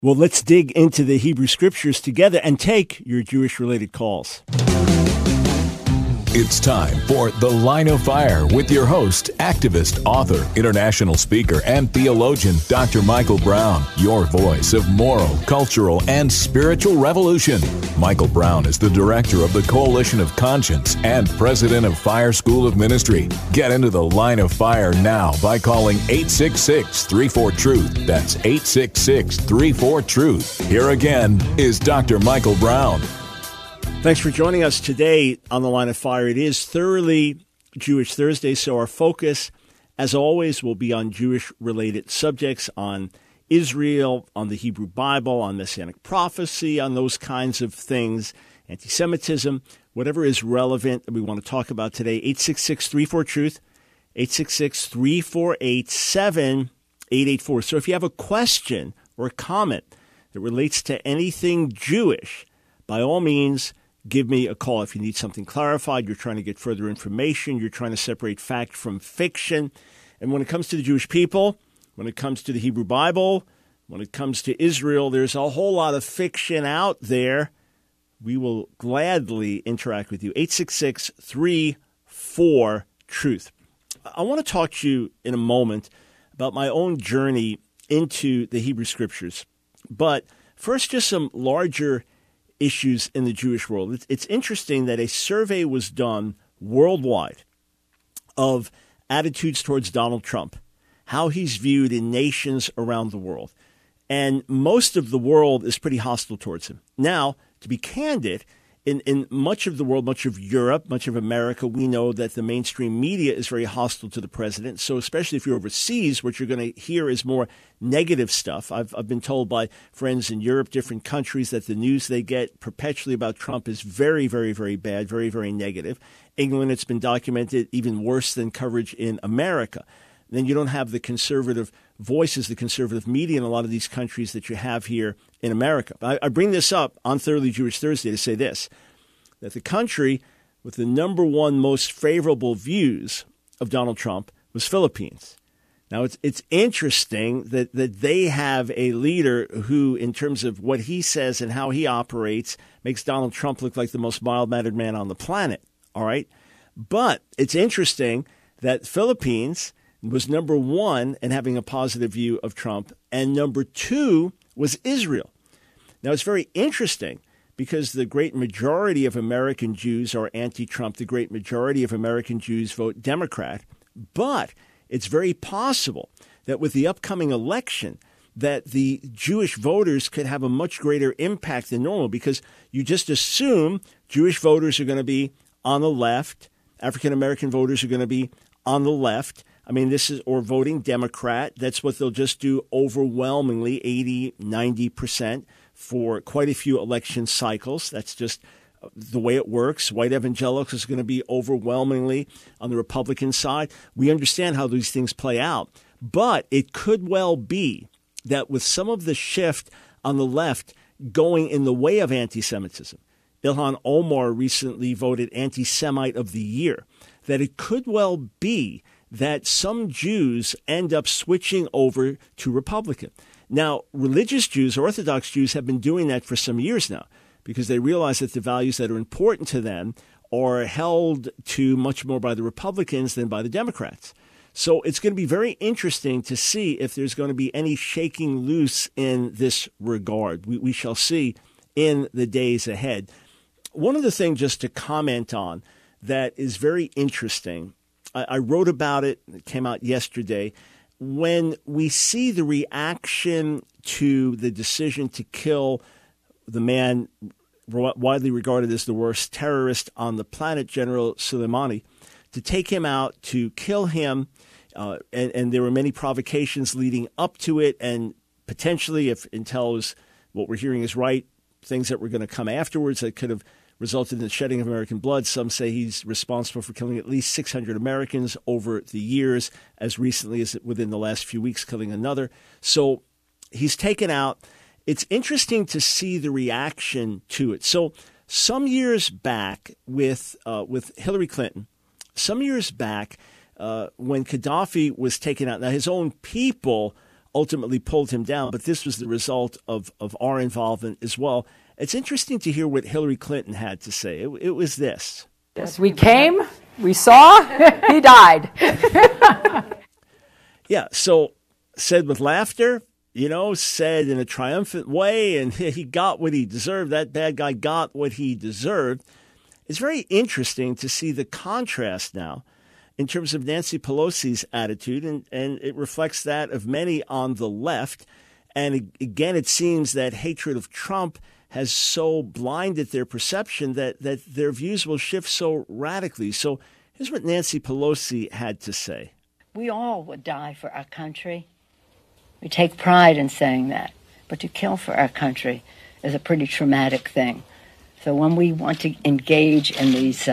Well, let's dig into the Hebrew Scriptures together and take your Jewish-related calls. It's time for The Line of Fire with your host, activist, author, international speaker, and theologian, Dr. Michael Brown, your voice of moral, cultural, and spiritual revolution. Michael Brown is the director of the Coalition of Conscience and president of Fire School of Ministry. Get into The Line of Fire now by calling 866-34-TRUTH. That's 866-34-TRUTH. Here again is Dr. Michael Brown. Thanks for joining us today on The Line of Fire. It is Thoroughly Jewish Thursday, so our focus, as always, will be on Jewish-related subjects, on Israel, on the Hebrew Bible, on Messianic prophecy, on those kinds of things, anti-Semitism, whatever is relevant that we want to talk about today. 866-34-TRUTH, 866-348-7884. So if you have a question or a comment that relates to anything Jewish, by all means, give me a call. If you need something clarified, you're trying to get further information, you're trying to separate fact from fiction. And when it comes to the Jewish people, when it comes to the Hebrew Bible, when it comes to Israel, there's a whole lot of fiction out there. We will gladly interact with you. 866-34-TRUTH. I want to talk to you in a moment about my own journey into the Hebrew Scriptures. But first, just some larger issues in the Jewish world. It's interesting that a survey was done worldwide of attitudes towards Donald Trump, how he's viewed in nations around the world. And most of the world is pretty hostile towards him. Now, to be candid, in much of the world, much of Europe, much of America, we know that the mainstream media is very hostile to the president. So especially if you're overseas, what you're going to hear is more negative stuff. I've been told by friends in Europe, different countries, that the news they get perpetually about Trump is very, very, very bad, very, very negative. England, it's been documented, even worse than coverage in America. Then you don't have the conservative voices, the conservative media in a lot of these countries that you have here in America. I bring this up on Thoroughly Jewish Thursday to say this, that the country with the number one most favorable views of Donald Trump was Philippines. Now, it's interesting that they have a leader who, in terms of what he says and how he operates, makes Donald Trump look like the most mild-mannered man on the planet, all right? But it's interesting that Philippines was number one in having a positive view of Trump, and number two was Israel. Now, it's very interesting because the great majority of American Jews are anti-Trump. The great majority of American Jews vote Democrat. But it's very possible that with the upcoming election, that the Jewish voters could have a much greater impact than normal, because you just assume Jewish voters are going to be on the left, African-American voters are going to be on the left. I mean, or voting Democrat. That's what they'll just do overwhelmingly, 80, 90% for quite a few election cycles. That's just the way it works. White evangelicals are going to be overwhelmingly on the Republican side. We understand how these things play out. But it could well be that with some of the shift on the left going in the way of anti-Semitism, Ilhan Omar recently voted Anti-Semite of the Year, that it could well be that some Jews end up switching over to Republican. Now, religious Jews, Orthodox Jews, have been doing that for some years now because they realize that the values that are important to them are held to much more by the Republicans than by the Democrats. So it's going to be very interesting to see if there's going to be any shaking loose in this regard. We shall see in the days ahead. One of the things just to comment on that is very interesting, I wrote about it. It came out yesterday. When we see the reaction to the decision to kill the man widely regarded as the worst terrorist on the planet, General Soleimani, to take him out, to kill him, and there were many provocations leading up to it, and potentially, if intel is what we're hearing is right, things that were going to come afterwards that could have resulted in the shedding of American blood. Some say he's responsible for killing at least 600 Americans over the years, as recently as within the last few weeks, killing another. So he's taken out. It's interesting to see the reaction to it. So some years back with Hillary Clinton, when Gaddafi was taken out, now his own people ultimately pulled him down. But this was the result of our involvement as well. It's interesting to hear what Hillary Clinton had to say. It was this. Yes, we came, we saw, he died. Yeah, so said with laughter, said in a triumphant way, and he got what he deserved. That bad guy got what he deserved. It's very interesting to see the contrast now in terms of Nancy Pelosi's attitude, and it reflects that of many on the left. And again, it seems that hatred of Trump has so blinded their perception that their views will shift so radically. So here's what Nancy Pelosi had to say. We all would die for our country. We take pride in saying that. But to kill for our country is a pretty traumatic thing. So when we want to engage in these,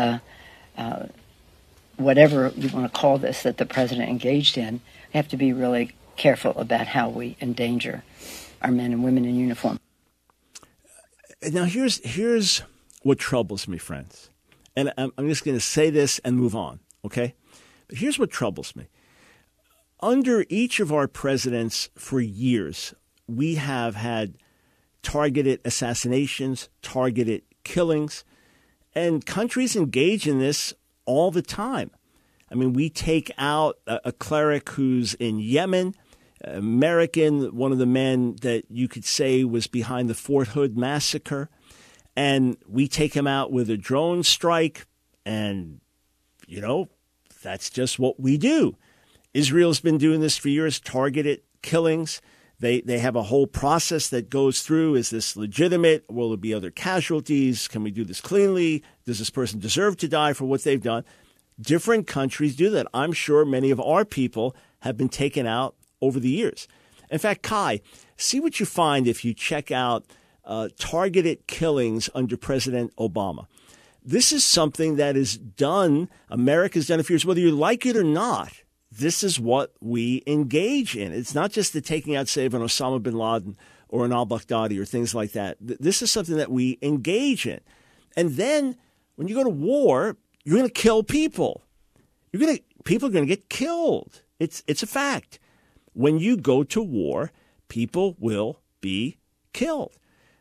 whatever you want to call this that the president engaged in, we have to be really careful about how we endanger our men and women in uniform. Now, here's what troubles me, friends. And I'm just going to say this and move on, okay? But here's what troubles me. Under each of our presidents for years, we have had targeted assassinations, targeted killings, and countries engage in this all the time. I mean, we take out a cleric who's in Yemen, American, one of the men that you could say was behind the Fort Hood massacre, and we take him out with a drone strike, and, that's just what we do. Israel's been doing this for years, targeted killings. They have a whole process that goes through. Is this legitimate? Will there be other casualties? Can we do this cleanly? Does this person deserve to die for what they've done? Different countries do that. I'm sure many of our people have been taken out over the years. In fact, Kai, see what you find if you check out targeted killings under President Obama. This is something that is done, America's done it for years, whether you like it or not. This is what we engage in. It's not just the taking out, say, of an Osama bin Laden or an al-Baghdadi or things like that. This is something that we engage in. And then when you go to war, you're going to kill people. People are going to get killed. It's a fact. When you go to war, people will be killed.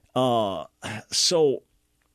So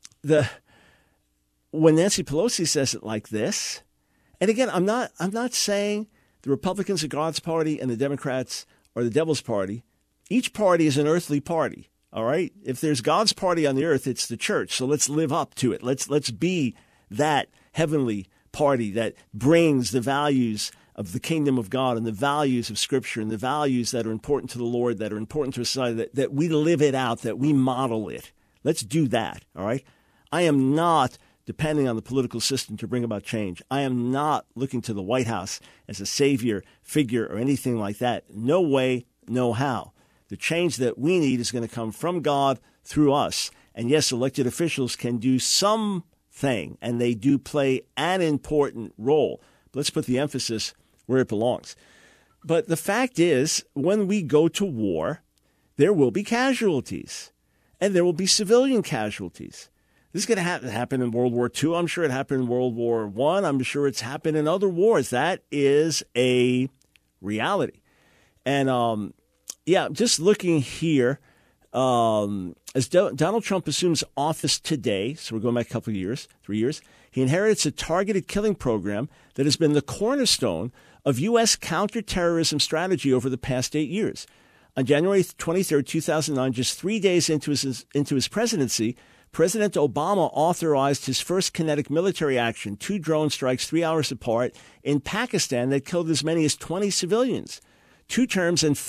when Nancy Pelosi says it like this, and again, I'm not saying the Republicans are God's party and the Democrats are the devil's party. Each party is an earthly party. All right. If there's God's party on the earth, it's the church. So let's live up to it. Let's be that heavenly party that brings the values of the kingdom of God and the values of Scripture and the values that are important to the Lord, that are important to our society, that we live it out, that we model it. Let's do that, all right? I am not depending on the political system to bring about change. I am not looking to the White House as a savior figure or anything like that. No way, no how. The change that we need is going to come from God through us. And yes, elected officials can do something, and they do play an important role. But let's put the emphasis where it belongs. But the fact is, when we go to war, there will be casualties, and there will be civilian casualties. This is going to happen in World War II. I'm sure it happened in World War I. I'm sure it's happened in other wars. That is a reality. And, just looking here, as Donald Trump assumes office today, so we're going back a couple of years, 3 years, he inherits a targeted killing program that has been the cornerstone of U.S. counterterrorism strategy over the past 8 years. On January 23, 2009, just 3 days into his presidency, President Obama authorized his first kinetic military action, 2 drone strikes 3 hours apart in Pakistan that killed as many as 20 civilians. 2 terms and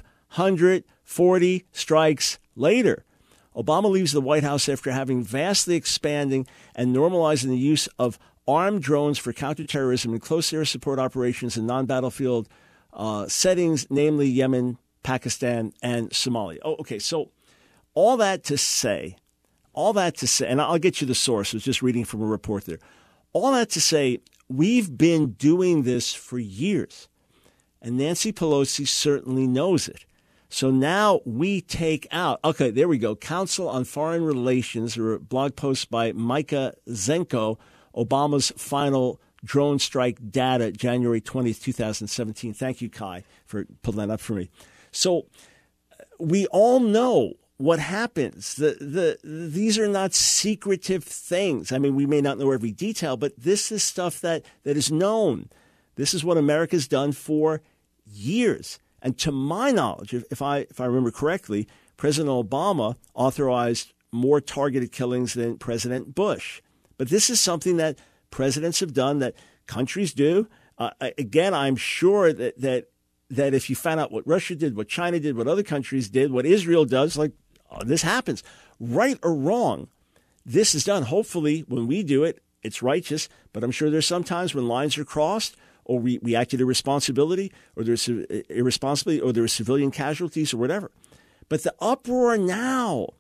540 strikes later. Obama leaves the White House after having vastly expanding and normalizing the use of armed drones for counterterrorism and close air support operations in non-battlefield settings, namely Yemen, Pakistan, and Somalia. Oh, okay, so all that to say, and I'll get you the source. I was just reading from a report there. All that to say, we've been doing this for years, and Nancy Pelosi certainly knows it. So now we take out, okay, there we go, Council on Foreign Relations, or a blog post by Micah Zenko, Obama's final drone strike data, January 20th, 2017. Thank you, Kai, for pulling that up for me. So we all know what happens. These are not secretive things. I mean, we may not know every detail, but this is stuff that is known. This is what America's done for years. And to my knowledge, if I remember correctly, President Obama authorized more targeted killings than President Bush. But this is something that presidents have done, that countries do. Again, I'm sure that if you found out what Russia did, what China did, what other countries did, what Israel does, like, this happens. Right or wrong, this is done. Hopefully, when we do it, it's righteous. But I'm sure there's some times when lines are crossed, or we acted irresponsibly, or there's civilian casualties or whatever. But the uproar now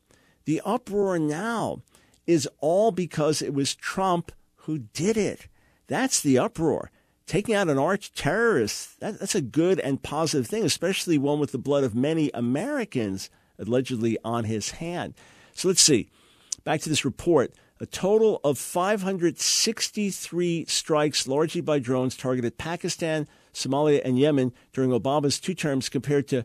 is all because it was Trump who did it. That's the uproar. Taking out an arch terrorist, that's a good and positive thing, especially one with the blood of many Americans allegedly on his hand. So let's see. Back to this report. A total of 563 strikes, largely by drones, targeted Pakistan, Somalia, and Yemen during Obama's 2 terms, compared to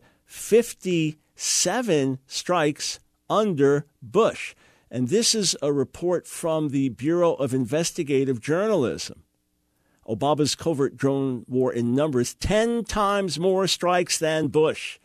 57 strikes under Bush. And this is a report from the Bureau of Investigative Journalism. Obama's covert drone war in numbers 10 times more strikes than Bush.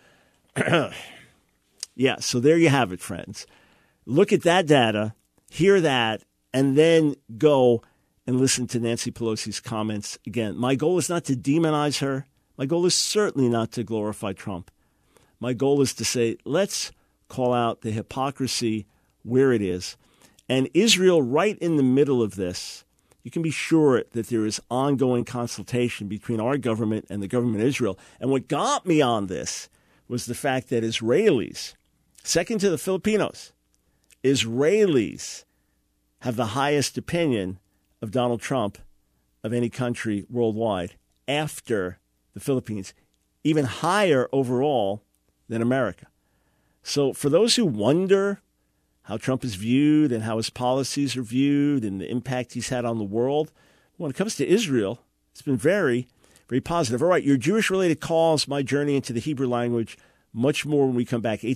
Yeah, so there you have it, friends. Look at that data, hear that, and then go and listen to Nancy Pelosi's comments again. My goal is not to demonize her. My goal is certainly not to glorify Trump. My goal is to say, let's call out the hypocrisy where it is. And Israel, right in the middle of this, you can be sure that there is ongoing consultation between our government and the government of Israel. And what got me on this was the fact that Israelis, second to the Filipinos, Israelis have the highest opinion of Donald Trump of any country worldwide after the Philippines, even higher overall than America. So for those who wonder how Trump is viewed and how his policies are viewed and the impact he's had on the world, when it comes to Israel, it's been very, very positive. All right, your Jewish-related calls, my journey into the Hebrew language, much more when we come back.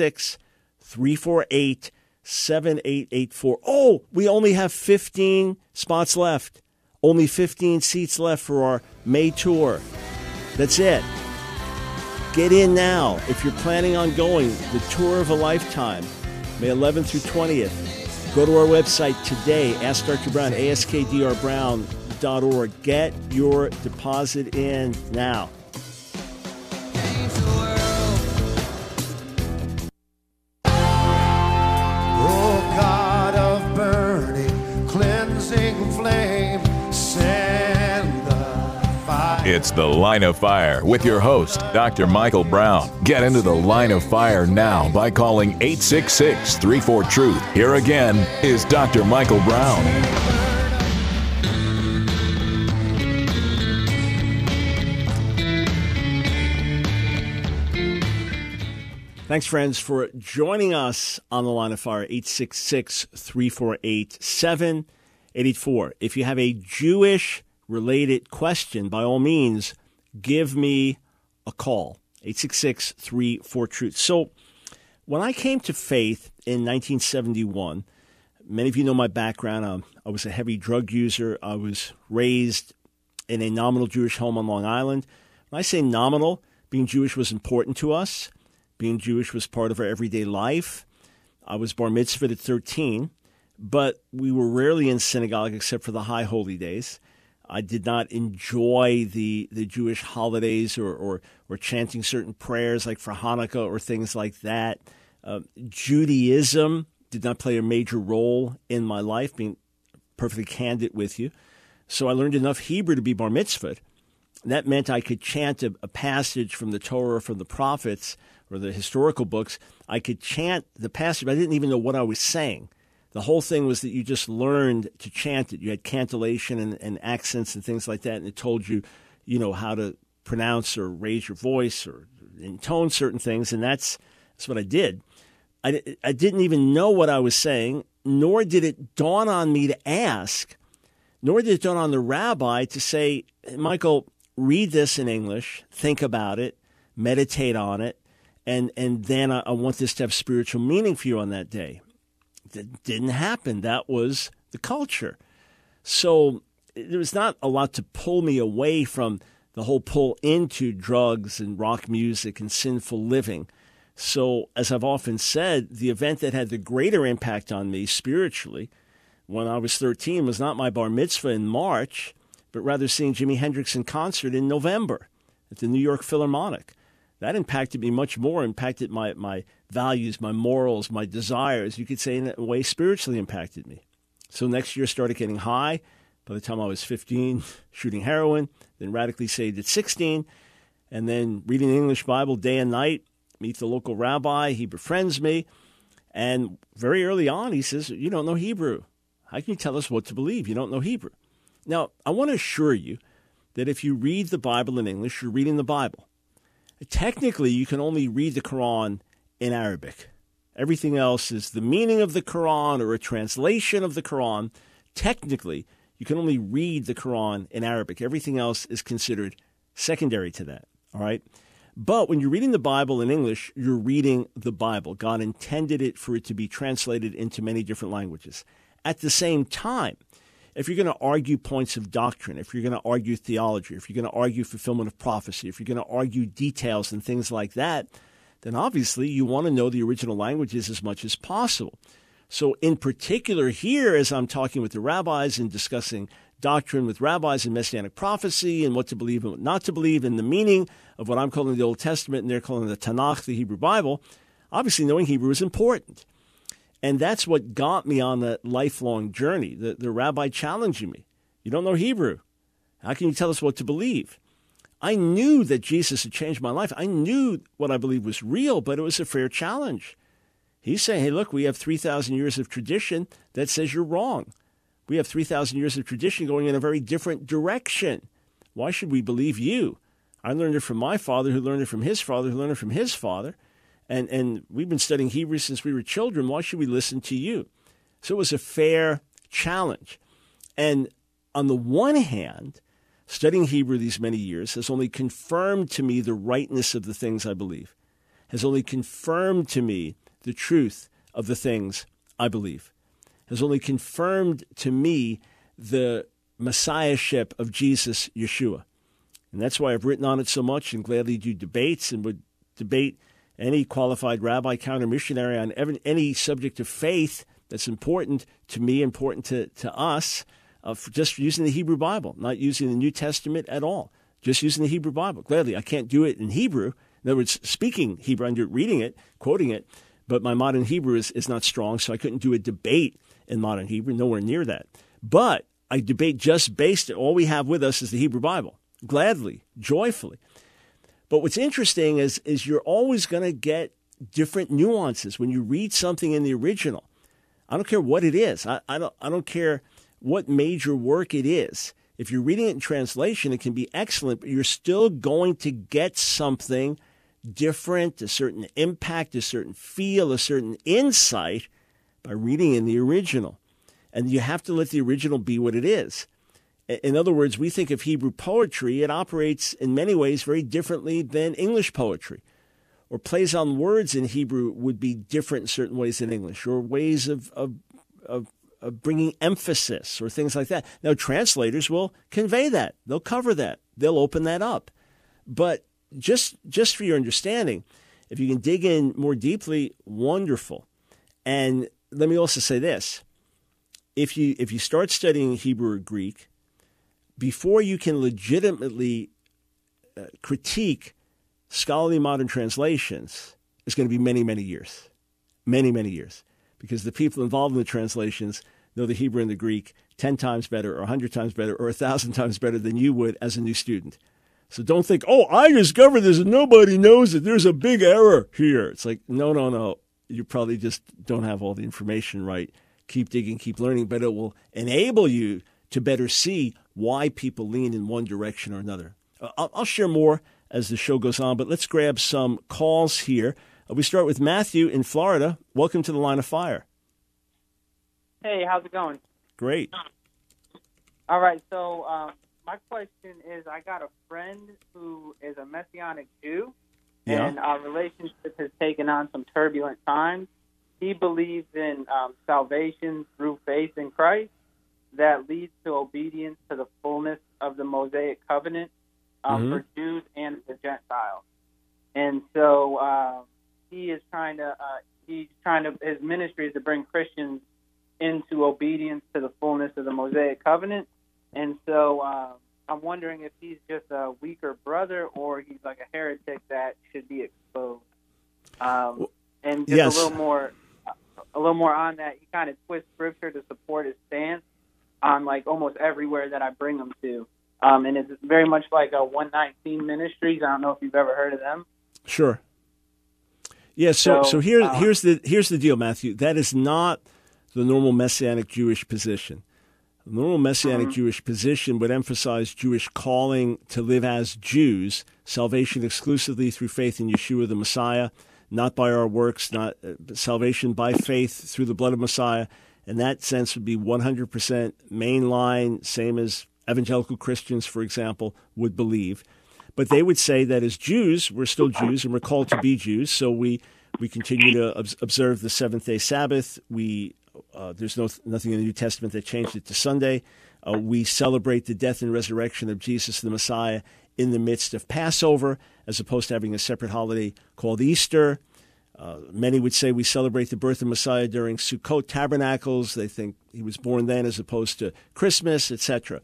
866-348-7884. Oh, we only have 15 spots left. Only 15 seats left for our May tour. That's it. Get in now if you're planning on going. The tour of a lifetime, May 11th through 20th. Go to our website today, Ask Dr. Brown, askdrbrown.org. Get your deposit in now. It's The Line of Fire with your host, Dr. Michael Brown. Get into the Line of Fire now by calling 866-34-TRUTH. Here again is Dr. Michael Brown. Thanks, friends, for joining us on the Line of Fire, 866-348-7884. If you have a Jewish-related question, by all means, give me a call, 866-34-TRUTH. So when I came to faith in 1971, many of you know my background. I was a heavy drug user. I was raised in a nominal Jewish home on Long Island. When I say nominal, being Jewish was important to us. Being Jewish was part of our everyday life. I was bar mitzvahed at 13, but we were rarely in synagogue except for the high holy days. I did not enjoy the Jewish holidays or chanting certain prayers like for Hanukkah or things like that. Judaism did not play a major role in my life, being perfectly candid with you. So I learned enough Hebrew to be bar mitzvahed. That meant I could chant a passage from the Torah or from the prophets or the historical books. I could chant the passage, but I didn't even know what I was saying. The whole thing was that you just learned to chant it. You had cantillation and accents and things like that, and it told you, how to pronounce or raise your voice or intone certain things, and that's what I did. I didn't even know what I was saying, nor did it dawn on me to ask, nor did it dawn on the rabbi to say, Michael, read this in English, think about it, meditate on it, and then I want this to have spiritual meaning for you on that day. That didn't happen. That was the culture. So there was not a lot to pull me away from the whole pull into drugs and rock music and sinful living. So as I've often said, the event that had the greater impact on me spiritually when I was 13 was not my bar mitzvah in March, but rather seeing Jimi Hendrix in concert in November at the New York Philharmonic. That impacted me much more, impacted my values, my morals, my desires. You could say in a way spiritually impacted me. So next year I started getting high. By the time I was 15, shooting heroin, then radically saved at 16, and then reading the English Bible day and night, meet the local rabbi. He befriends me. And very early on, he says, you don't know Hebrew. How can you tell us what to believe? You don't know Hebrew. Now, I want to assure you that if you read the Bible in English, you're reading the Bible. Technically, you can only read the Quran in Arabic. Everything else is the meaning of the Quran or a translation of the Quran. Technically, you can only read the Quran in Arabic. Everything else is considered secondary to that, all right? But when you're reading the Bible in English, you're reading the Bible. God intended it for it to be translated into many different languages. At the same time, if you're going to argue points of doctrine, if you're going to argue theology, if you're going to argue fulfillment of prophecy, if you're going to argue details and things like that, then obviously you want to know the original languages as much as possible. So in particular here, as I'm talking with the rabbis and discussing doctrine with rabbis and messianic prophecy and what to believe and what not to believe and the meaning of what I'm calling the Old Testament and they're calling the Tanakh, the Hebrew Bible, obviously knowing Hebrew is important. And that's what got me on that lifelong journey, the rabbi challenging me. You don't know Hebrew. How can you tell us what to believe? I knew that Jesus had changed my life. I knew what I believed was real, but it was a fair challenge. He's saying, hey, look, we have 3,000 years of tradition that says you're wrong. We have 3,000 years of tradition going in a very different direction. Why should we believe you? I learned it from my father, who learned it from his father, who learned it from his father. And we've been studying Hebrew since we were children. Why should we listen to you? So it was a fair challenge. And on the one hand, studying Hebrew these many years has only confirmed to me the rightness of the things I believe, has only confirmed to me the truth of the things I believe, has only confirmed to me the messiahship of Jesus, Yeshua. And that's why I've written on it so much and gladly do debates and would debate any qualified rabbi, counter-missionary on any subject of faith that's important to me, important to us, for just using the Hebrew Bible, not using the New Testament at all, just using the Hebrew Bible. Gladly, I can't do it in Hebrew. In other words, speaking Hebrew, I can do it reading it, quoting it, but my modern Hebrew is not strong, so I couldn't do a debate in modern Hebrew, nowhere near that. But I debate just based, all we have with us is the Hebrew Bible, gladly, joyfully. But what's interesting is you're always going to get different nuances when you read something in the original. I don't care what it is. I don't care what major work it is. If you're reading it in translation, it can be excellent, but you're still going to get something different, a certain impact, a certain feel, a certain insight by reading in the original. And you have to let the original be what it is. In other words, we think of Hebrew poetry, it operates in many ways very differently than English poetry. Or plays on words in Hebrew would be different in certain ways than English, or ways of bringing emphasis or things like that. Now, translators will convey that. They'll cover that. They'll open that up. But just for your understanding, if you can dig in more deeply, wonderful. And let me also say this. If you start studying Hebrew or Greek, before you can legitimately critique scholarly modern translations, it's going to be many, many years. Many, many years. Because the people involved in the translations know the Hebrew and the Greek 10 times better or 100 times better or 1,000 times better than you would as a new student. So don't think, oh, I discovered this and nobody knows it. There's a big error here. It's like, no. You probably just don't have all the information right. Keep digging, keep learning, but it will enable you to better see why people lean in one direction or another. I'll share more as the show goes on, but let's grab some calls here. We start with Matthew in Florida. Welcome to the Line of Fire. Hey, how's it going? Great. All right, so my question is, I got a friend who is a Messianic Jew, Yeah. and our relationship has taken on some turbulent times. He believes in salvation through faith in Christ that leads to obedience to the fullness of the Mosaic covenant for Jews and for Gentiles. And so he is trying to, his ministry is to bring Christians into obedience to the fullness of the Mosaic covenant. And so I'm wondering if he's just a weaker brother or he's like a heretic that should be exposed. And just yes. a little more on that, he kind of twists scripture to support his stance on like almost everywhere that I bring him to. And it's very much like a 119 Ministries. I don't know if you've ever heard of them. Sure. Yeah, so here's the deal, Matthew. That is not the normal Messianic Jewish position. The normal Messianic Jewish position would emphasize Jewish calling to live as Jews, salvation exclusively through faith in Yeshua the Messiah, not by our works, not salvation by faith through the blood of Messiah. In that sense would be 100% mainline, same as evangelical Christians, for example, would believe. But they would say that as Jews, we're still Jews and we're called to be Jews, so we continue to observe the seventh-day Sabbath. There's nothing in the New Testament that changed it to Sunday. We celebrate the death and resurrection of Jesus the Messiah in the midst of Passover, as opposed to having a separate holiday called Easter. Many would say we celebrate the birth of Messiah during Sukkot Tabernacles. They think he was born then as opposed to Christmas, etc.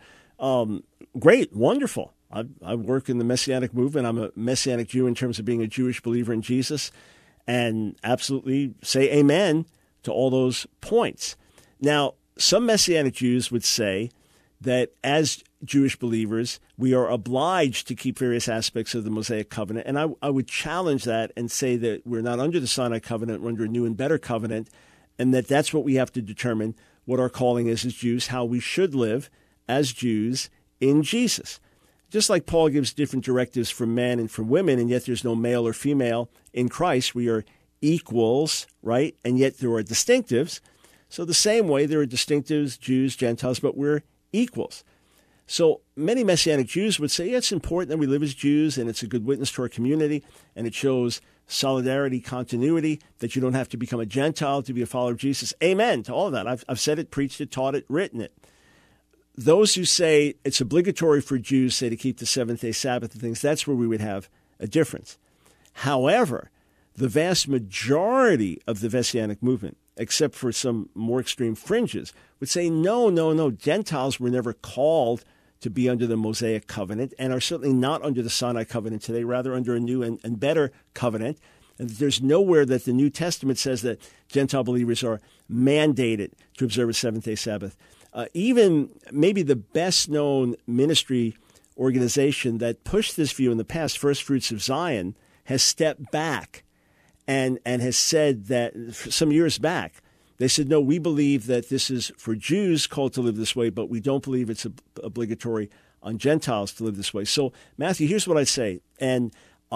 Great, wonderful. I work in the Messianic movement. I'm a Messianic Jew in terms of being a Jewish believer in Jesus, and absolutely say amen to all those points. Now, some Messianic Jews would say that as Jewish believers, we are obliged to keep various aspects of the Mosaic covenant. And I would challenge that and say that we're not under the Sinai covenant, we're under a new and better covenant, and that's what we have to determine what our calling is as Jews, how we should live as Jews in Jesus. Just like Paul gives different directives for men and for women, and yet there's no male or female in Christ. We are equals, right? And yet there are distinctives. So the same way there are distinctives, Jews, Gentiles, but we're equals. So many Messianic Jews would say, yeah, it's important that we live as Jews, and it's a good witness to our community, and it shows solidarity, continuity, that you don't have to become a Gentile to be a follower of Jesus. Amen to all of that. I've said it, preached it, taught it, written it. Those who say it's obligatory for Jews, say, to keep the seventh-day Sabbath and things, that's where we would have a difference. However, the vast majority of the Messianic movement, except for some more extreme fringes, would say, no, Gentiles were never called to be under the Mosaic covenant and are certainly not under the Sinai covenant today, rather under a new and better covenant. And there's nowhere that the New Testament says that Gentile believers are mandated to observe a seventh-day Sabbath. Even maybe the best-known ministry organization that pushed this view in the past, First Fruits of Zion, has stepped back and has said that some years back, they said, no, we believe that this is for Jews called to live this way, but we don't believe it's obligatory on Gentiles to live this way. So, Matthew, here's what I say. And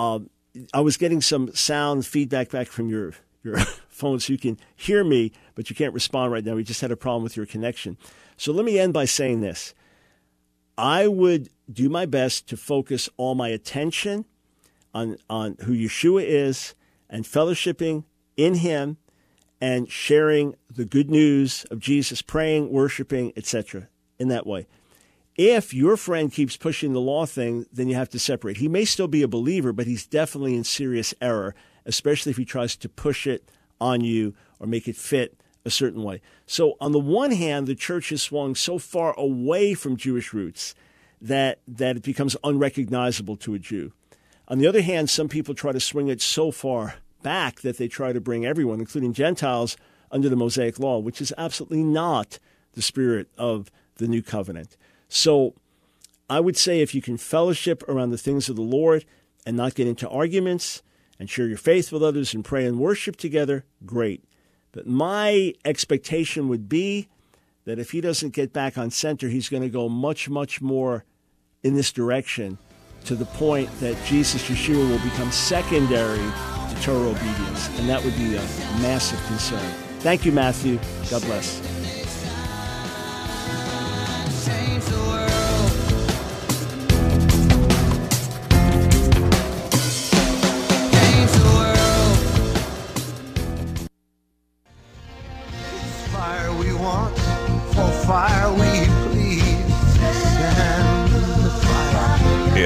I was getting some sound feedback back from your phone so you can hear me, but you can't respond right now. We just had a problem with your connection. So let me end by saying this. I would do my best to focus all my attention on who Yeshua is and fellowshipping in him and sharing the good news of Jesus, praying, worshiping, etc. in that way. If your friend keeps pushing the law thing, then you have to separate. He may still be a believer, but he's definitely in serious error, especially if he tries to push it on you or make it fit a certain way. So on the one hand, the church has swung so far away from Jewish roots that it becomes unrecognizable to a Jew. On the other hand, some people try to swing it so far back that they try to bring everyone, including Gentiles, under the Mosaic law, which is absolutely not the spirit of the new covenant. So I would say if you can fellowship around the things of the Lord and not get into arguments and share your faith with others and pray and worship together, great. But my expectation would be that if he doesn't get back on center, he's going to go much, much more in this direction to the point that Jesus, Yeshua, will become secondary to Torah obedience. And that would be a massive concern. Thank you, Matthew. God bless.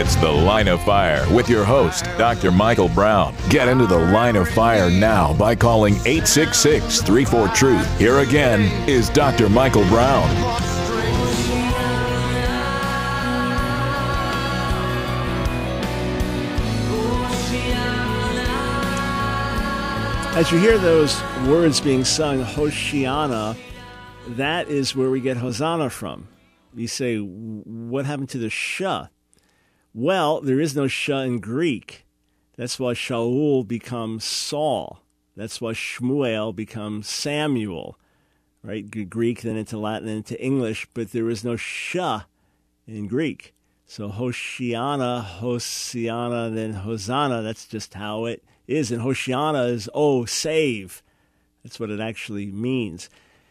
It's The Line of Fire with your host, Dr. Michael Brown. Get into the Line of Fire now by calling 866-34-TRUTH. Here again is Dr. Michael Brown. As you hear those words being sung, Hoshiana, that is where we get Hosanna from. You say, what happened to the Shah? Well, there is no Shah in Greek. That's why Shaul becomes Saul. That's why Shmuel becomes Samuel, right? Greek, then into Latin, then into English, but there is no Shah in Greek. So Hoshiana, then Hosanna, that's just how it is. And Hoshiana is, oh, save. That's what it actually means.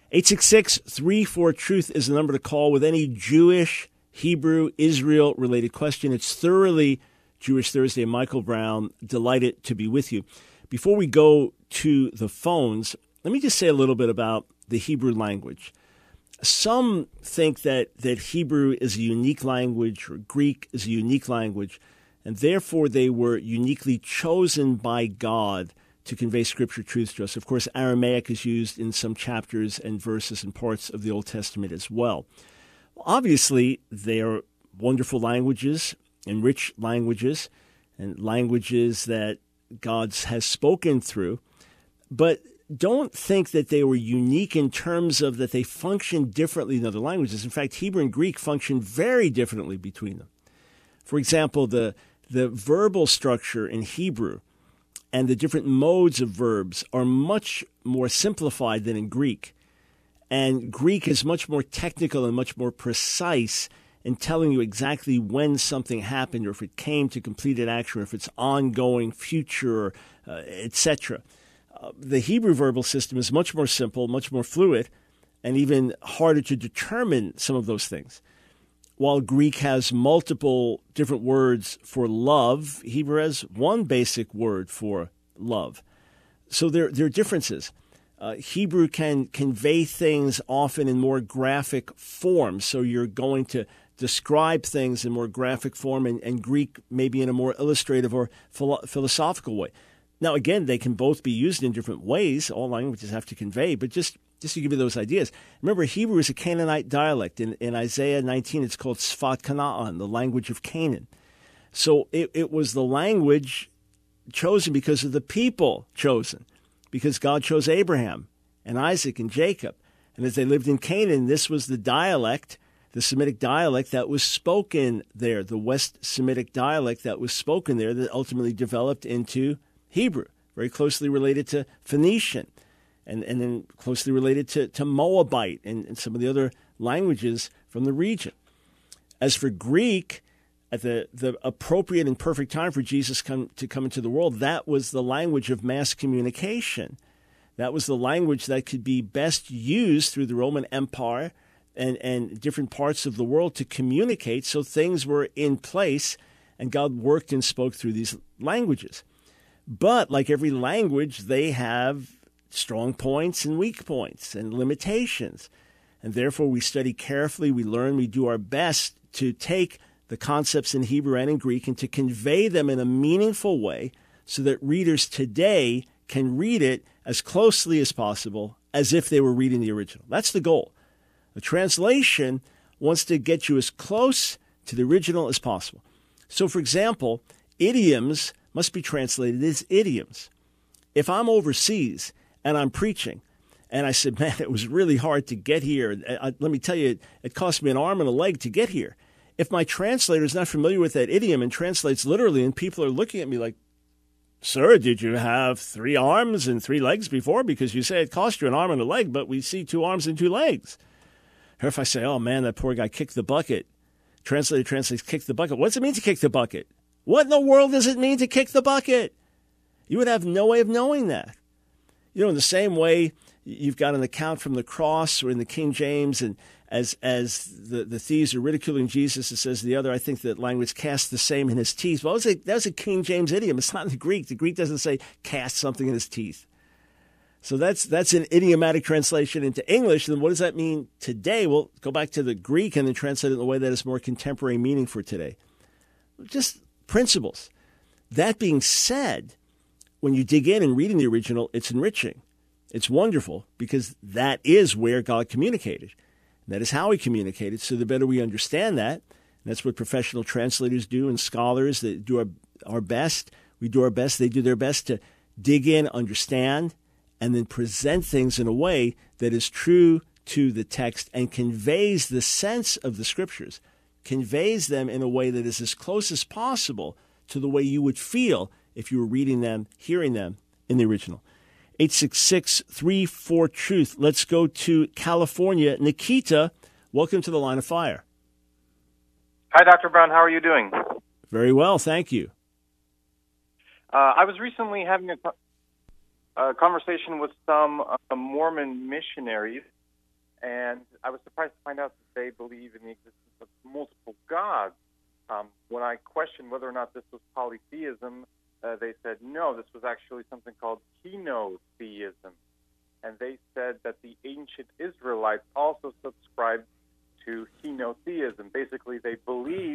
866-34-TRUTH is the number to call with any Jewish, Hebrew, Israel-related question. It's Thoroughly Jewish Thursday. Michael Brown, delighted to be with you. Before we go to the phones, let me just say a little bit about the Hebrew language. Some think that Hebrew is a unique language or Greek is a unique language, and therefore they were uniquely chosen by God to convey Scripture truths to us. Of course, Aramaic is used in some chapters and verses and parts of the Old Testament as well. Obviously, they are wonderful languages and rich languages and languages that God has spoken through, but don't think that they were unique in terms of that they function differently than other languages. In fact, Hebrew and Greek function very differently between them. For example, the verbal structure in Hebrew and the different modes of verbs are much more simplified than in Greek. And Greek is much more technical and much more precise in telling you exactly when something happened or if it came to completed action or if it's ongoing, future, etc. The Hebrew verbal system is much more simple, much more fluid, and even harder to determine some of those things. While Greek has multiple different words for love, Hebrew has one basic word for love. So there are differences. Hebrew can convey things often in more graphic form. So you're going to describe things in more graphic form, and Greek maybe in a more illustrative or philosophical way. Now, again, they can both be used in different ways. All languages have to convey, but just to give you those ideas. Remember, Hebrew is a Canaanite dialect. In Isaiah 19, it's called Sfat Canaan, the language of Canaan. So it was the language chosen because of the people chosen, because God chose Abraham and Isaac and Jacob. And as they lived in Canaan, this was the dialect, the Semitic dialect that was spoken there, the West Semitic dialect that was spoken there that ultimately developed into Hebrew, very closely related to Phoenician. And then closely related to Moabite and some of the other languages from the region. As for Greek, at the appropriate and perfect time for Jesus to come into the world, that was the language of mass communication. That was the language that could be best used through the Roman Empire and different parts of the world to communicate, so things were in place and God worked and spoke through these languages. But like every language, they have strong points and weak points and limitations. And therefore, we study carefully, we learn, we do our best to take the concepts in Hebrew and in Greek and to convey them in a meaningful way so that readers today can read it as closely as possible as if they were reading the original. That's the goal. The translation wants to get you as close to the original as possible. So, for example, idioms must be translated as idioms. If I'm overseas and I'm preaching, and I said, man, it was really hard to get here. Let me tell you, it cost me an arm and a leg to get here. If my translator is not familiar with that idiom and translates literally, and people are looking at me like, sir, did you have 3 arms and 3 legs before? Because you say it cost you an arm and a leg, but we see 2 arms and 2 legs. Or if I say, oh, man, that poor guy kicked the bucket. Translator translates kick the bucket. What does it mean to kick the bucket? What in the world does it mean to kick the bucket? You would have no way of knowing that. You know, in the same way, you've got an account from the cross or in the King James, and as the thieves are ridiculing Jesus, it says the other, I think that language, cast the same in his teeth. Well, that was a King James idiom. It's not in the Greek. The Greek doesn't say cast something in his teeth. So that's an idiomatic translation into English. Then what does that mean today? Well, go back to the Greek and then translate it in a way that is more contemporary meaning for today. just principles. That being said, when you dig in and reading the original, it's enriching. It's wonderful because that is where God communicated. That is how he communicated. So the better we understand that, and that's what professional translators do and scholars that do our best. We do our best. They do their best to dig in, understand, and then present things in a way that is true to the text and conveys the sense of the scriptures, conveys them in a way that is as close as possible to the way you would feel if you were reading them, hearing them in the original. 866-34-TRUTH. Let's go to California. Nikita, welcome to the Line of Fire. Hi, Dr. Brown. How are you doing? Very well, thank you. I was recently having a conversation with some Mormon missionaries, and I was surprised to find out that they believe in the existence of multiple gods. When I questioned whether or not this was polytheism, they said no, this was actually something called henotheism. And they said that the ancient Israelites also subscribed to henotheism. Basically, they believed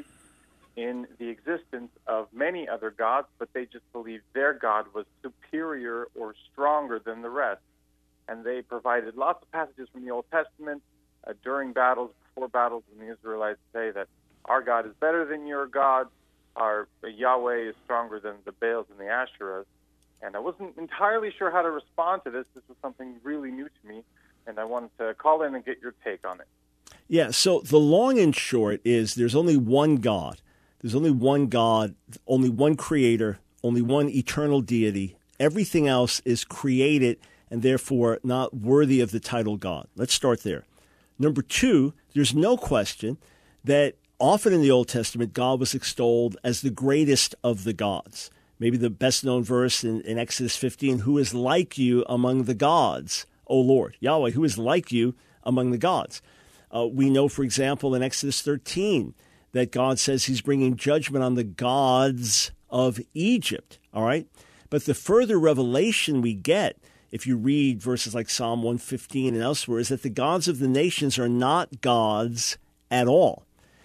in the existence of many other gods, but they just believed their God was superior or stronger than the rest. And they provided lots of passages from the Old Testament during battles, before battles, when the Israelites say that our God is better than your God, our Yahweh is stronger than the Baals and the Asherahs. And I wasn't entirely sure how to respond to this. This was something really new to me, and I wanted to call in and get your take on it. Yeah, so the long and short is there's only one God. There's only one God, only one creator, only one eternal deity. Everything else is created and therefore not worthy of the title God. Let's start there. Number two, there's no question that often in the Old Testament, God was extolled as the greatest of the gods. Maybe the best-known verse in Exodus 15, who is like you among the gods, O Lord? Yahweh, who is like you among the gods? We know, for example, in Exodus 13, that God says he's bringing judgment on the gods of Egypt, all right? But the further revelation we get, if you read verses like Psalm 115 and elsewhere, is that the gods of the nations are not gods at all.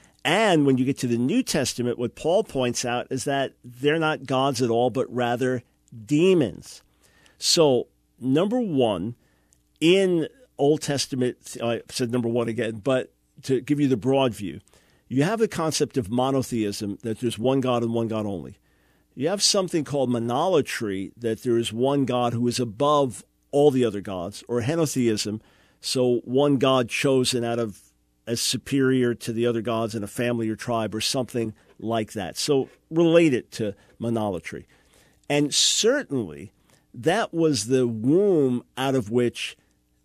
And when you get to the New Testament, what Paul points out is that they're not gods at all, but rather demons. So, number one, in Old Testament, I said number one again, but to give you the broad view, you have the concept of monotheism, that there's one God and one God only. You have something called monolatry, that there is one God who is above all the other gods, or henotheism, so one God chosen out of as superior to the other gods in a family or tribe or something like that. So relate it to monolatry. And certainly that was the womb out of which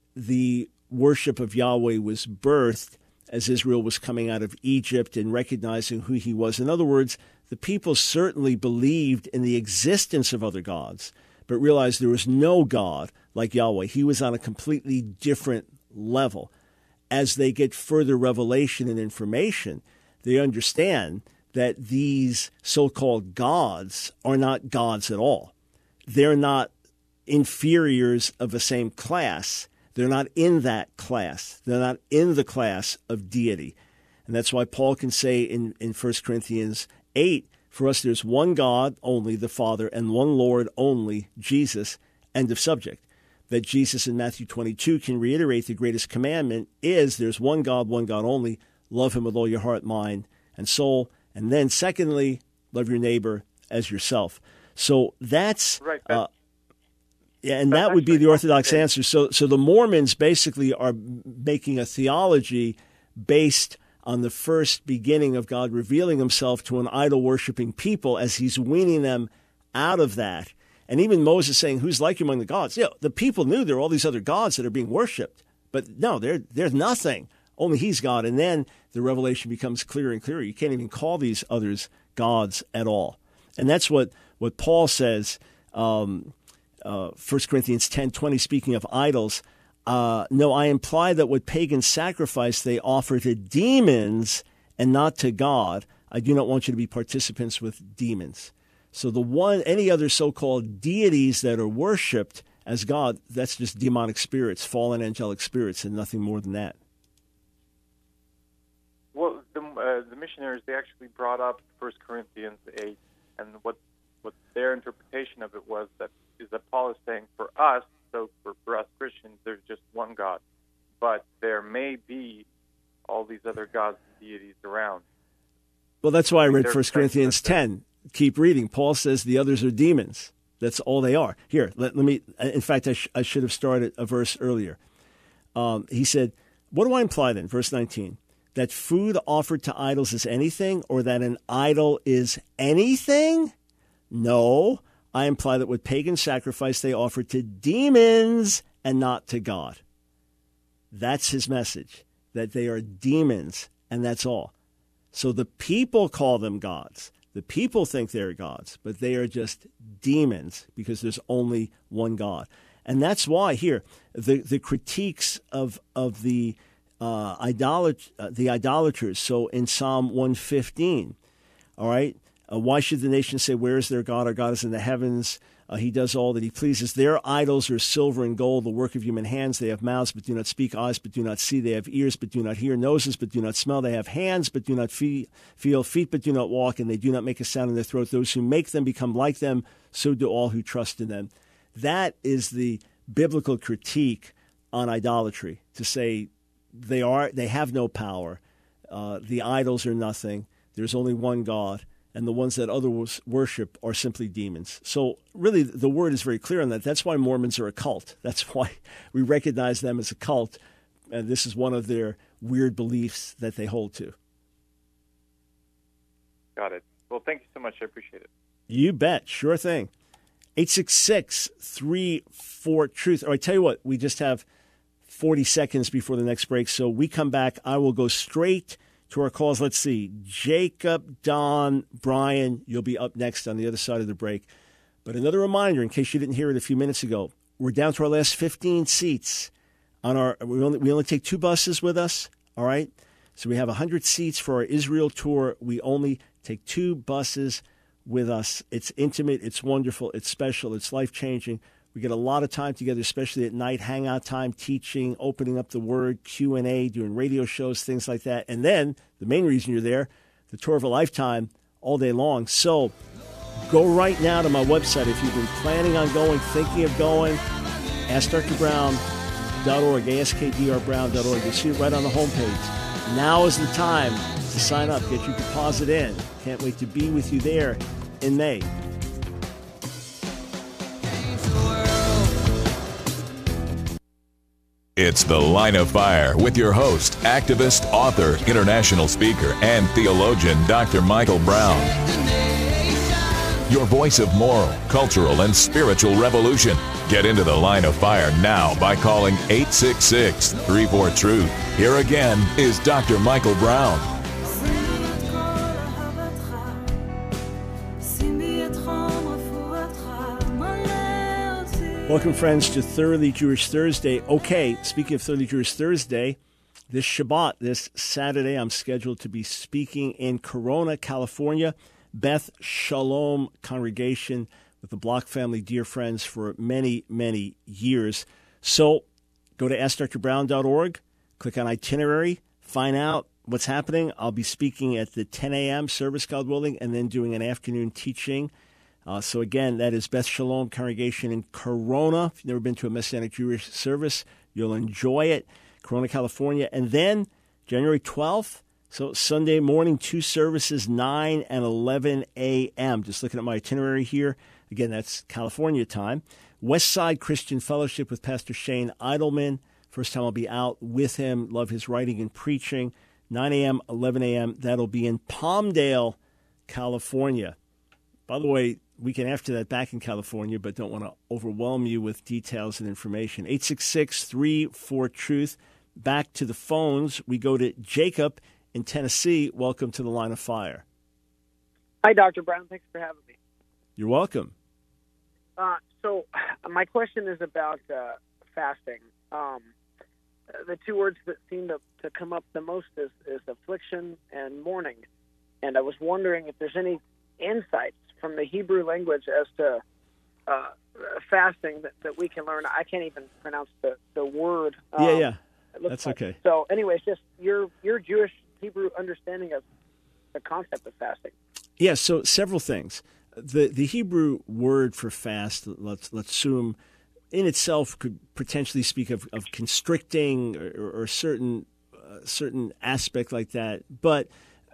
the worship of Yahweh was birthed as Israel was coming out of Egypt and recognizing who he was. In other words, the people certainly believed in the existence of other gods, but realized there was no God like Yahweh. He was on a completely different level. As they get further revelation and information, they understand that these so-called gods are not gods at all. They're not inferiors of the same class. They're not in that class. They're not in the class of deity. And that's why Paul can say in 1 Corinthians 8, for us there's one God only, the Father, and one Lord only, Jesus, end of subject. That Jesus in Matthew 22 can reiterate the greatest commandment is there's one God only, love him with all your heart, mind, and soul. And then secondly, love your neighbor as yourself. So that's, right. And that would be the Orthodox answer. So the Mormons basically are making a theology based on the first beginning of God revealing himself to an idol-worshiping people as he's weaning them out of that. And even Moses saying, who's like you among the gods? The people knew there were all these other gods that are being worshipped. But no, there's nothing. Only he's God. And then the revelation becomes clearer and clearer. You can't even call these others gods at all. And that's what Paul says, 1 Corinthians 10:20, speaking of idols. No, I imply that what pagans sacrifice, they offer to demons and not to God. I do not want you to be participants with demons. So any other so-called deities that are worshipped as God, that's just demonic spirits, fallen angelic spirits, and nothing more than that. Well, the missionaries, they actually brought up 1 Corinthians 8, and what their interpretation of it was that Paul is saying for us, so for us Christians, there's just one God, but there may be all these other gods and deities around. Well, that's why I read 1 Corinthians 10. Keep reading. Paul says the others are demons. That's all they are. Here, let me. In fact, I should have started a verse earlier. He said, what do I imply then? Verse 19, that food offered to idols is anything, or that an idol is anything? No, I imply that with pagan sacrifice they offer to demons and not to God. That's his message, that they are demons, and that's all. So the people call them gods. The people think they're gods, but they are just demons because there's only one God. And that's why here, the critiques of the idolaters. So in Psalm 115, all right, why should the nation say, where is their God? Our God is in the heavens. He does all that he pleases. Their idols are silver and gold, the work of human hands. They have mouths, but do not speak, eyes, but do not see. They have ears, but do not hear, noses, but do not smell. They have hands, but do not feel, feet, but do not walk, and they do not make a sound in their throat. Those who make them become like them, so do all who trust in them. That is the biblical critique on idolatry, to say they have no power. The idols are nothing. There's only one God. And the ones that others worship are simply demons. So really, the word is very clear on that. That's why Mormons are a cult. That's why we recognize them as a cult. And this is one of their weird beliefs that they hold to. Got it. Well, thank you so much. I appreciate it. You bet. Sure thing. 866-34-TRUTH. All right, tell you what, we just have 40 seconds before the next break. So we come back. I will go straight to our calls. Let's see. Jacob, Don, Brian, you'll be up next on the other side of the break. But another reminder, in case you didn't hear it a few minutes ago, we're down to our last 15 seats. We only take 2 buses with us, all right? So we have 100 seats for our Israel tour. We only take 2 buses with us. It's intimate, it's wonderful, it's special, it's life-changing. We get a lot of time together, especially at night, hangout time, teaching, opening up the Word, Q&A, doing radio shows, things like that. And then, the main reason you're there, the tour of a lifetime, all day long. So, go right now to my website. If you've been planning on going, thinking of going, AskDrBrown.org, AskDrBrown.org. You'll see it right on the homepage. Now is the time to sign up, get your deposit in. Can't wait to be with you there in May. It's The Line of Fire with your host, activist, author, international speaker, and theologian, Dr. Michael Brown. Your voice of moral, cultural, and spiritual revolution. Get into The Line of Fire now by calling 866-34-TRUTH. Here again is Dr. Michael Brown. Welcome, friends, to Thoroughly Jewish Thursday. Okay, speaking of Thoroughly Jewish Thursday, this Shabbat, this Saturday, I'm scheduled to be speaking in Corona, California, Beth Shalom congregation with the Block family, dear friends, for many, many years. So go to AskDrBrown.org, click on itinerary, find out what's happening. I'll be speaking at the 10 a.m. service, God willing, and then doing an afternoon teaching. So again, that is Beth Shalom congregation in Corona. If you've never been to a Messianic Jewish service, you'll enjoy it. Corona, California. And then January 12th, so Sunday morning, 2 services, 9 and 11 a.m. Just looking at my itinerary here. Again, that's California time. West Side Christian Fellowship with Pastor Shane Eidelman. First time I'll be out with him. Love his writing and preaching. 9 a.m., 11 a.m. That'll be in Palmdale, California. By the way, weekend after that back in California, but don't want to overwhelm you with details and information. 866-34-TRUTH. Back to the phones. We go to Jacob in Tennessee. Welcome to The Line of Fire. Hi, Dr. Brown. Thanks for having me. You're welcome. So my question is about fasting. The 2 words that seem to come up the most is affliction and mourning. And I was wondering if there's any insights from the Hebrew language as to fasting that we can learn. I can't even pronounce the word. Yeah. That's okay. So anyways, just your Jewish Hebrew understanding of the concept of fasting? Yeah, so several things. The Hebrew word for fast, let's assume, in itself could potentially speak of constricting or certain aspect like that, but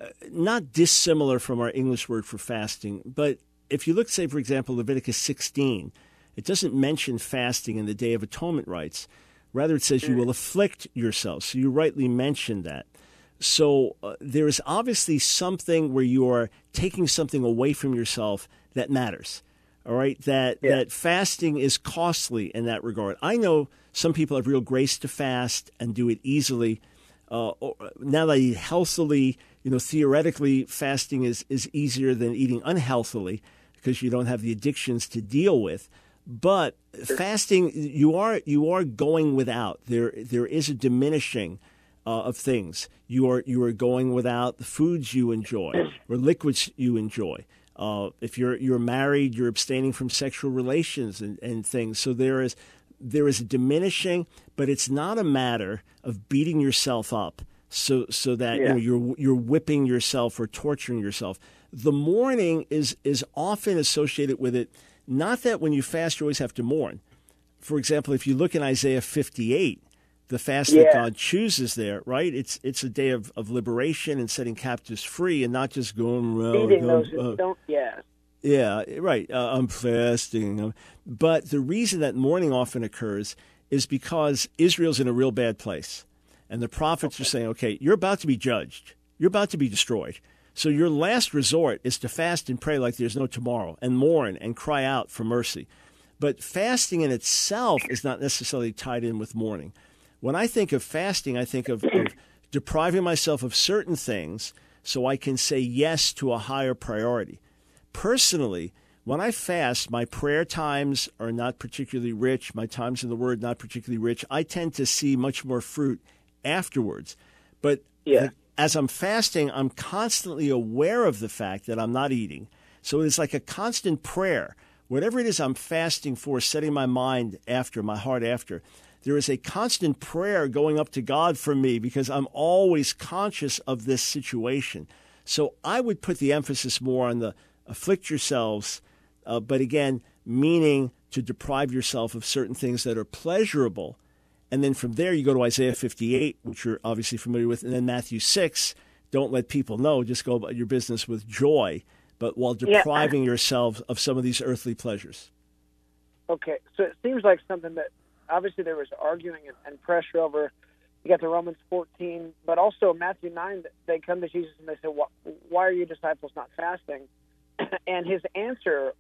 not dissimilar from our English word for fasting. But if you look, say, for example, Leviticus 16, it doesn't mention fasting in the Day of Atonement rites. Rather, it says you will afflict yourself. So you rightly mentioned that. So there is obviously something where you are taking something away from yourself that matters. All right, that fasting is costly in that regard. I know some people have real grace to fast and do it easily. Now that I eat healthily, theoretically, fasting is easier than eating unhealthily because you don't have the addictions to deal with. But fasting, you are going without. There is a diminishing of things. You are going without the foods you enjoy or liquids you enjoy. If you're married, you're abstaining from sexual relations and things. So there is a diminishing, but it's not a matter of beating yourself up so that you're whipping yourself or torturing yourself. The mourning is often associated with it. Not that when you fast you always have to mourn. For example, if you look in Isaiah 58, the fast that God chooses there, right? It's a day of liberation and setting captives free, and not just going around. Feeding those who don't. Yeah, right. I'm fasting. But the reason that mourning often occurs is because Israel's in a real bad place. And the prophets are saying, okay, you're about to be judged. You're about to be destroyed. So your last resort is to fast and pray like there's no tomorrow and mourn and cry out for mercy. But fasting in itself is not necessarily tied in with mourning. When I think of fasting, I think of depriving myself of certain things so I can say yes to a higher priority. Personally, when I fast, my prayer times are not particularly rich. My times in the Word not particularly rich. I tend to see much more fruit afterwards. But as I'm fasting, I'm constantly aware of the fact that I'm not eating. So it's like a constant prayer. Whatever it is I'm fasting for, setting my mind after, my heart after, there is a constant prayer going up to God for me because I'm always conscious of this situation. So I would put the emphasis more on the afflict yourselves, but again, meaning to deprive yourself of certain things that are pleasurable. And then from there, you go to Isaiah 58, which you're obviously familiar with, and then Matthew 6, don't let people know, just go about your business with joy, but while depriving yourselves of some of these earthly pleasures. Okay, so it seems like something that obviously there was arguing and pressure over. You got the Romans 14, but also Matthew 9, they come to Jesus and they say, why are your disciples not fasting? And his answer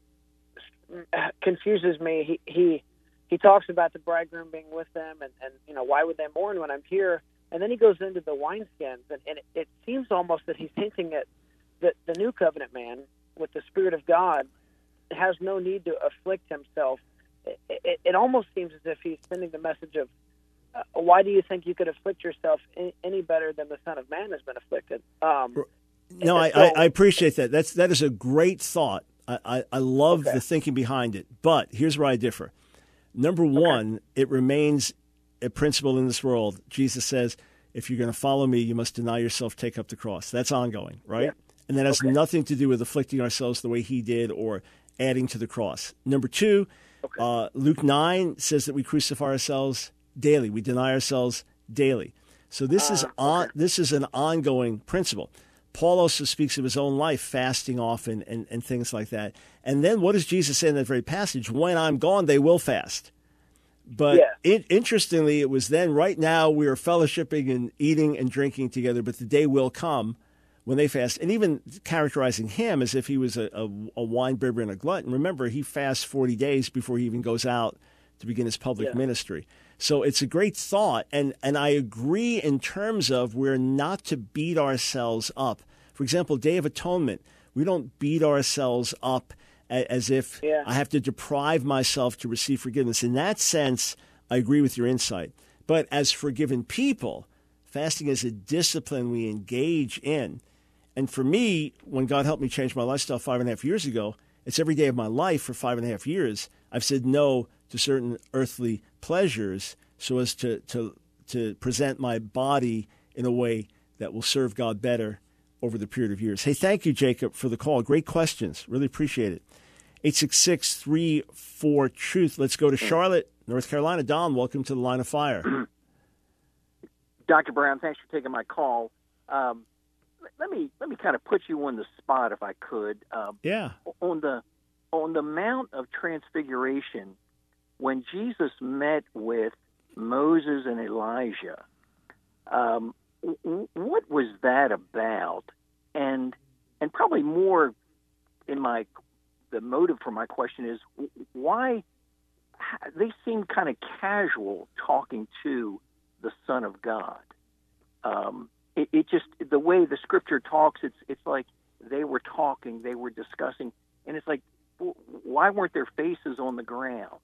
confuses me. He talks about the bridegroom being with them and why would they mourn when I'm here? And then he goes into the wineskins, and it seems almost that he's hinting at the new covenant man with the Spirit of God has no need to afflict himself. It almost seems as if he's sending the message of, why do you think you could afflict yourself any better than the Son of Man has been afflicted? No, I appreciate that. That is a great thought. I love the thinking behind it. But here's where I differ. Number one, it remains a principle in this world. Jesus says, if you're going to follow me, you must deny yourself, take up the cross. That's ongoing, right? Yeah. And that has nothing to do with afflicting ourselves the way he did or adding to the cross. Number two, Luke 9 says that we crucify ourselves daily. We deny ourselves daily. So this is an ongoing principle. Paul also speaks of his own life, fasting often and things like that. And then what does Jesus say in that very passage? When I'm gone, they will fast. But interestingly, it was then, right now, we are fellowshipping and eating and drinking together, but the day will come when they fast. And even characterizing him as if he was a wine-bibber and a glutton. Remember, he fasts 40 days before he even goes out to begin his public ministry. So it's a great thought, and I agree in terms of we're not to beat ourselves up. For example, Day of Atonement, we don't beat ourselves up as if I have to deprive myself to receive forgiveness. In that sense, I agree with your insight. But as forgiven people, fasting is a discipline we engage in. And for me, when God helped me change my lifestyle 5.5 years ago, it's every day of my life for 5.5 years, I've said no to certain earthly pleasures so as to present my body in a way that will serve God better over the period of years. Hey, thank you, Jacob, for the call. Great questions. Really appreciate it. 866-34-TRUTH. Let's go to Charlotte, North Carolina. Don, welcome to the Line of Fire. Dr. Brown, thanks for taking my call. Let me kind of put you on the spot, if I could. Yeah. On the Mount of Transfiguration, when Jesus met with Moses and Elijah, what was that about? And probably more the motive for my question is why they seem kind of casual talking to the Son of God. It just, the way the Scripture talks, it's like they were talking, they were discussing, and it's like, why weren't their faces on the ground?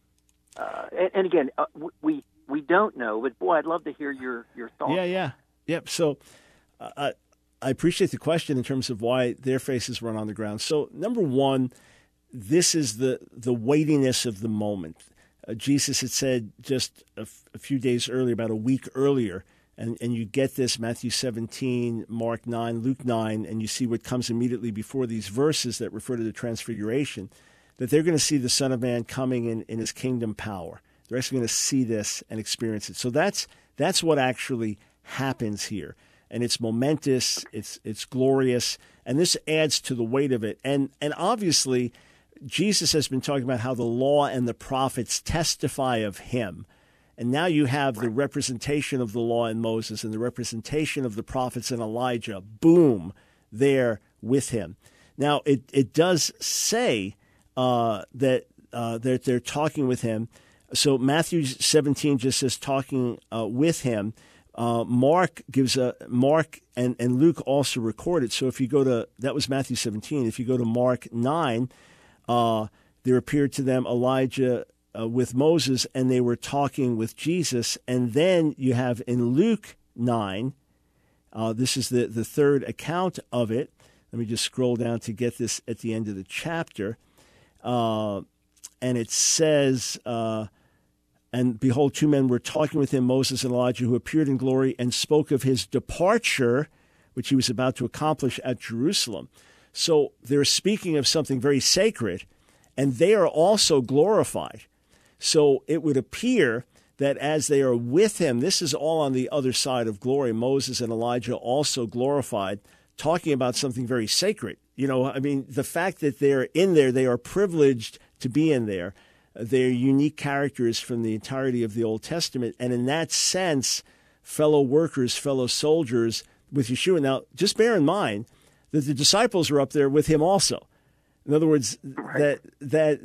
And again, we don't know, but boy, I'd love to hear your thoughts. Yep. So I appreciate the question in terms of why their faces weren't on the ground. So number one, this is the weightiness of the moment. Jesus had said just a few days earlier, about a week earlier, and you get this, Matthew 17, Mark 9, Luke 9, and you see what comes immediately before these verses that refer to the Transfiguration, that they're going to see the Son of Man coming in his kingdom power. They're actually going to see this and experience it. So that's what actually happens here. And it's momentous, it's glorious, and this adds to the weight of it. And obviously, Jesus has been talking about how the law and the prophets testify of him. And now you have the representation of the law in Moses and the representation of the prophets in Elijah, boom, there with him. Now, it does say that they're talking with him. So Matthew 17 just says talking with him. Mark and Luke also record it. So if you go to, that was Matthew 17. If you go to Mark 9, there appeared to them Elijah with Moses, and they were talking with Jesus. And then you have in Luke 9, this is the third account of it. Let me just scroll down to get this at the end of the chapter. And it says, and behold, two men were talking with him, Moses and Elijah, who appeared in glory and spoke of his departure, which he was about to accomplish at Jerusalem. So they're speaking of something very sacred, and they are also glorified. So it would appear that as they are with him, this is all on the other side of glory. Moses and Elijah also glorified, talking about something very sacred. You know, I mean, the fact that they're in there, they are privileged to be in there. They're unique characters from the entirety of the Old Testament. And in that sense, fellow workers, fellow soldiers with Yeshua. Now, just bear in mind that the disciples are up there with him also. In other words, right. that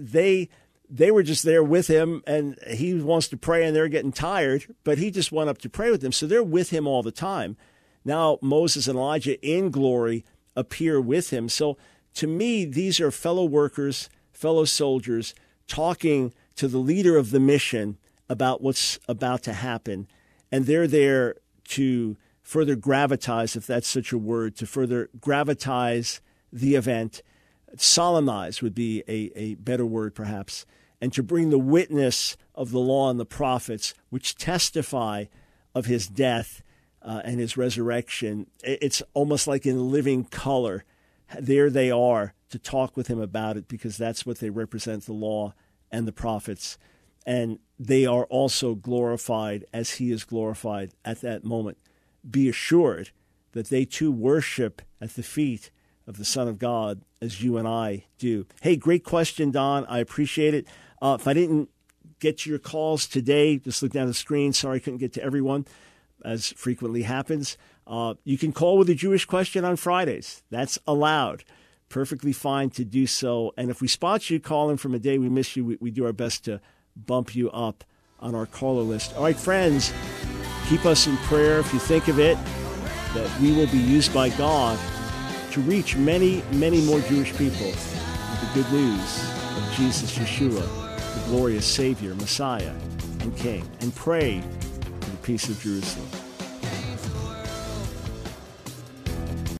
they were just there with him, and he wants to pray, and they're getting tired, but he just went up to pray with them. So they're with him all the time. Now Moses and Elijah in glory appear with him. So to me, these are fellow workers, fellow soldiers, talking to the leader of the mission about what's about to happen. And they're there to further gravitize, if that's such a word, to further gravitize the event. Solemnize would be a better word, perhaps. And to bring the witness of the law and the prophets, which testify of his death and his resurrection. It's almost like in living color. There they are to talk with him about it, because that's what they represent, the law and the prophets. And they are also glorified as he is glorified at that moment. Be assured that they too worship at the feet of the Son of God as you and I do. Hey, great question, Don. I appreciate it. If I didn't get to your calls today, just look down the screen. Sorry I couldn't get to everyone, as frequently happens. You can call with a Jewish question on Fridays. That's allowed. Perfectly fine to do so. And if we spot you calling from a day we miss you, we do our best to bump you up on our caller list. All right, friends, keep us in prayer if you think of it, that we will be used by God to reach many, many more Jewish people with the good news of Jesus Yeshua, the glorious Savior, Messiah, and King. And pray for the peace of Jerusalem.